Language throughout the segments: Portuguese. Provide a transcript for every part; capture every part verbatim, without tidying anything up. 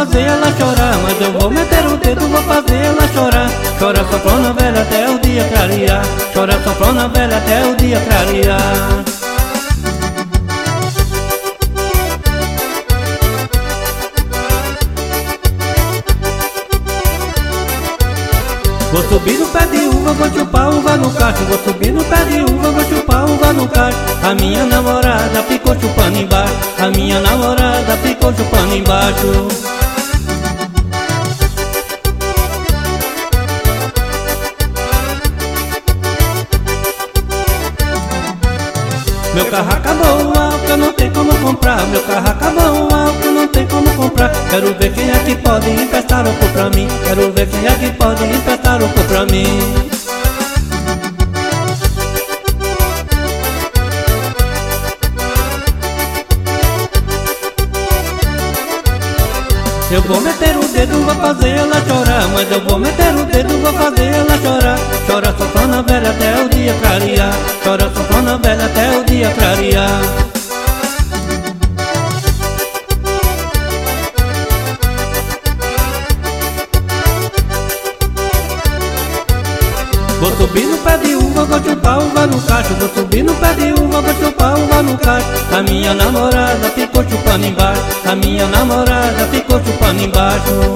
fazer ela chorar, mas eu vou meter o dedo, vou fazer ela chorar. Chora sanfona velha até o dia clarear, chora sanfona velha até o dia clarear. Vou subir no pé de uva, vou chupar uva no cacho. Vou subir no pé de uva, vou chupar uva no cacho. A minha namorada ficou chupando embaixo, a minha namorada ficou chupando embaixo. Meu carro acabou o álcool, eu não tenho como comprar. Meu carro acabou o álcool, eu não tenho como comprar. Quero ver quem é que pode emprestar álcool pra mim. Quero ver quem é que pode emprestar álcool pra mim. Eu vou meter o dedo, vou fazer ela chorar, mas eu vou meter o dedo, vou fazer ela chorar. Chora sanfona velha até o dia clarear, chora sanfona velha até o dia clarear. Vou subir no pé de uva, vou chupar uva no cacho. Vou subir no pé de uva, vou chupar uva no cacho. A minha namorada ficou chupando embaixo, a minha namorada ficou chupando embaixo.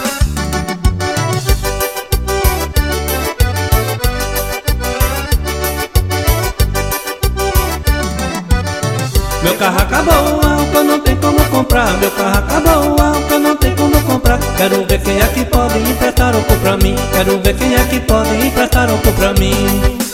Meu carro acabou o álcool, não tem como comprar. Meu carro acabou o álcool, não tem como comprar. Quero ver quem é que pode emprestar álcool pra mim. Quero ver quem é que pode emprestar álcool pra mim.